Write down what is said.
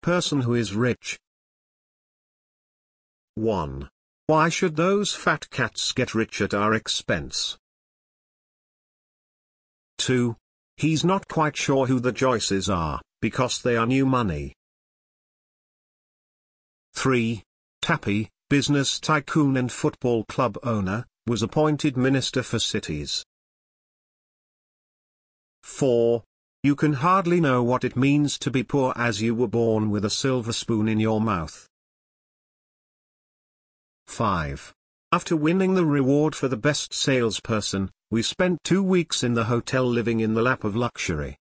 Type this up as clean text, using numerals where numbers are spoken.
person who is rich. 1. Why should those fat cats get rich at our expense? 2. He's not quite sure who the Joyces are, because they are new money. 3. Tappy, business tycoon and football club owner, was appointed Minister for Cities. 4. You can hardly know what it means to be poor as you were born with a silver spoon in your mouth. 5. After winning the reward for the best salesperson, we spent 2 weeks in the hotel living in the lap of luxury.